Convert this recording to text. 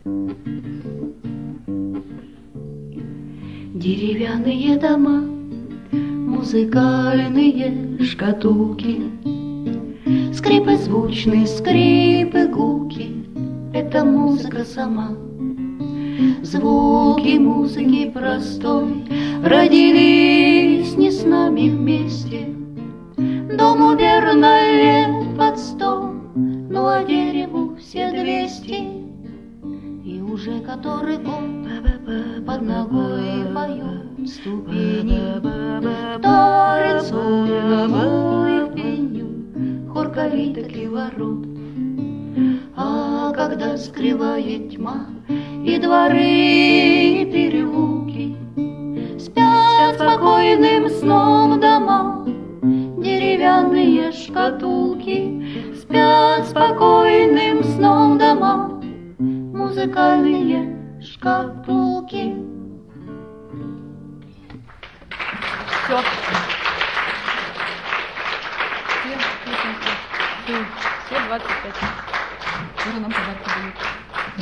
Деревянные дома, музыкальные шкатулки, скрипы звучные, скрипы гулки — это музыка сама. Звуки музыки простой родились не с нами вместе. Дому верно лет под 100, ну а дереву все 200. И уже который год под ногой поют ступени, вторит солнцу их пенью хор калиток и ворот. А когда скрывает тьма и дворы, и переулки, спят спокойным сном дома деревянные шкатулки, спят спокойным сном дома музыкальные шкатулки. Все. Все 25. Уже нам подарки дают.